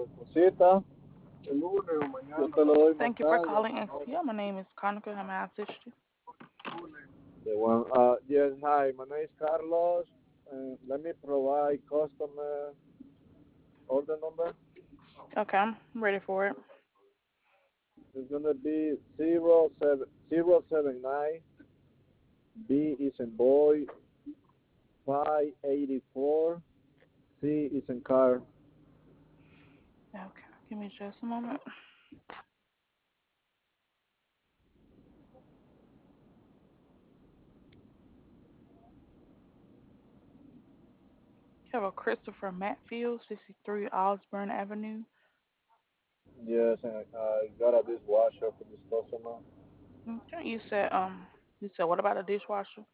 cita, el lunes o mañana. Yo te lo doy más Thank you for tarde. calling XPO. My name is Kanika. How may I assist you? The one, yes, hi, my name is Carlos. Let me provide customer order number. Okay, I'm ready for it. It's gonna be 07079 B is in boy 584 C is in car. Okay, give me just a moment. You have a Christopher Matfield, 63 Osborne Avenue. Yes, and I got a dishwasher for this customer. Okay, you said what about a dishwasher?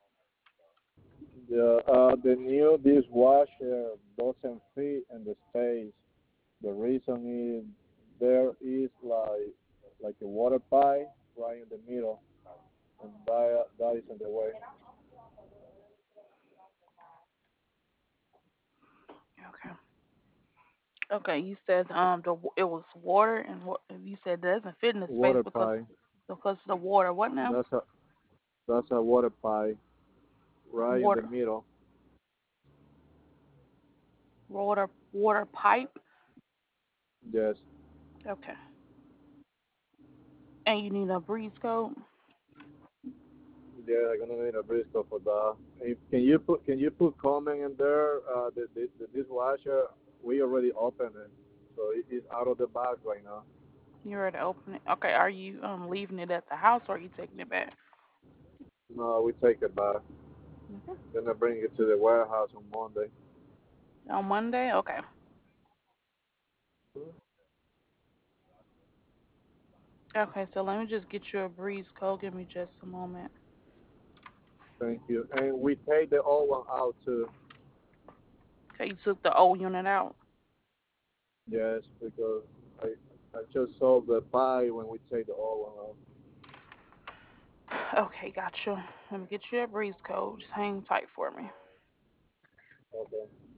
The new dishwasher doesn't fit in the space. The reason is there is like a water pipe right in the middle, and that is in the way. Okay. Okay, you said it was water and what you said that doesn't fit in the space Water pipe. because of the water. What now? That's a that's a water pipe right in the Water middle. water pipe. Yes. Okay. And you need a breeze code. Yeah, I'm gonna need a briscoe for that. Can you put comment in there? The dishwasher we already opened it, so it is out of the bag right now. You're ready to open it. Okay, are you leaving it at the house or are you taking it back? No, we take it back. Hmm. Gonna bring it to the warehouse on Monday. On Monday? Okay. Okay, so let me just get you a breeze code. Give me just a moment. Thank you. And we take the old one out too. Okay, you took the old unit out. Yes, because I I just saw the pie when we take the old one out. Okay, gotcha. Let me get you a breeze code. Just hang tight for me. Okay.